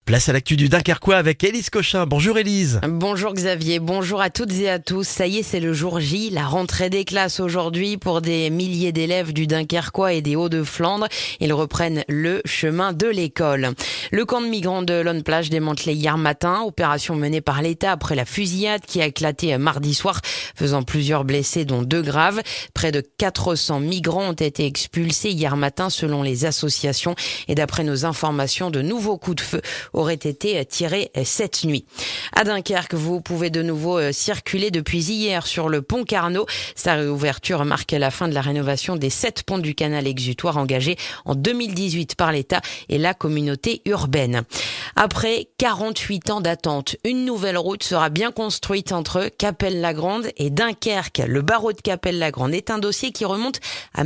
Place à l'actu du Dunkerquois avec Élise Cochin. Bonjour Élise. Bonjour Xavier, bonjour à toutes et à tous. Ça y est, c'est le jour J, la rentrée des classes aujourd'hui pour des milliers d'élèves du Dunkerquois et des Hauts-de-Flandre. Ils reprennent le chemin de l'école. Le camp de migrants de Lonne-Plage démantelé hier matin, opération menée par l'État après la fusillade qui a éclaté mardi soir, faisant plusieurs blessés dont 2 graves. Près de 400 migrants ont été expulsés hier matin selon les associations et d'après nos informations, de nouveaux coups de feu auraient été tirés cette nuit. À Dunkerque, vous pouvez de nouveau circuler depuis hier sur le pont Carnot. Sa réouverture marque la fin de la rénovation des 7 ponts du canal exutoire engagés en 2018 par l'État et la communauté urbaine. Après 48 ans d'attente, une nouvelle route sera bien construite entre Cappelle-la-Grande et Dunkerque. Le barreau de Cappelle-la-Grande est un dossier qui remonte à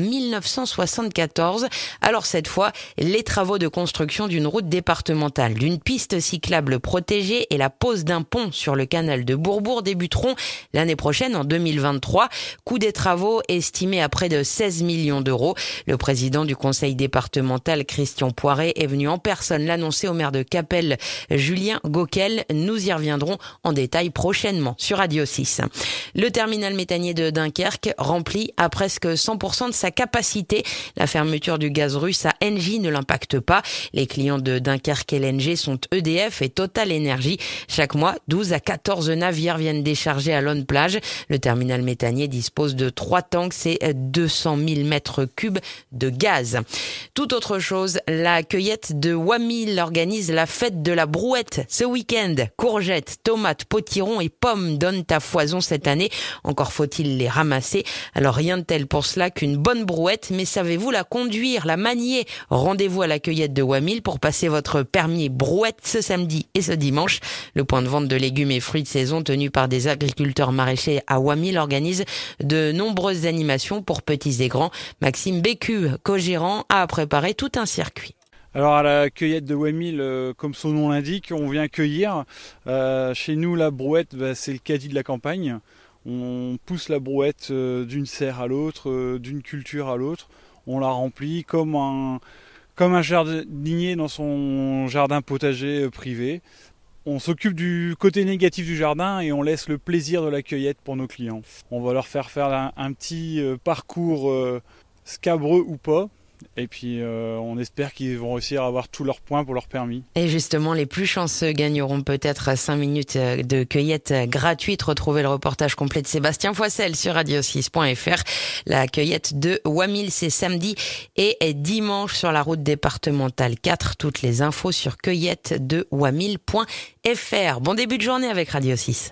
1974. Alors cette fois, les travaux de construction d'une route départementale, d'une piste cyclable protégée et la pose d'un pont sur le canal de Bourbourg débuteront l'année prochaine en 2023. Coût des travaux estimé à près de 16 millions d'euros. Le président du conseil départemental, Christian Poiret, est venu en personne l'annoncer au maire de Cappelle, Julien Gauquel. Nous y reviendrons en détail prochainement sur Radio 6. Le terminal méthanier de Dunkerque rempli à presque 100% de sa capacité. La fermeture du gaz russe à Engie ne l'impacte pas. Les clients de Dunkerque LNG sont EDF et Total Énergie. Chaque mois, 12 à 14 navires viennent décharger à Lonne-Plage. Le terminal méthanier dispose de 3 tanks et 200 000 mètres cubes de gaz. Tout autre chose, la cueillette de Wamil organise la fête de la brouette ce week-end. Courgettes, tomates, potirons et pommes donnent à foison cette année. Encore faut-il les ramasser. Alors rien de tel pour cela qu'une bonne brouette, mais savez-vous la conduire, la manier? Rendez-vous à la cueillette de Wamil pour passer votre permis brouette ce samedi et ce dimanche. Le point de vente de légumes et fruits de saison tenu par des agriculteurs maraîchers à Wamil organise de nombreuses animations pour petits et grands. Maxime Bécu, co-gérant, a préparé tout un circuit. Alors à la cueillette de Wamil, comme son nom l'indique, on vient cueillir. Chez nous, la brouette, c'est le caddie de la campagne. On pousse la brouette d'une serre à l'autre, d'une culture à l'autre. On la remplit comme un jardinier dans son jardin potager privé. On s'occupe du côté négatif du jardin et on laisse le plaisir de la cueillette pour nos clients. On va leur faire un petit parcours scabreux ou pas. Et puis on espère qu'ils vont réussir à avoir tous leurs points pour leur permis. Et justement, les plus chanceux gagneront peut-être 5 minutes de cueillette gratuite. Retrouvez le reportage complet de Sébastien Foissel sur radio6.fr. La cueillette de Wamil, c'est samedi et dimanche sur la route départementale 4. Toutes les infos sur cueilletedewamil.fr. Bon début de journée avec Radio 6.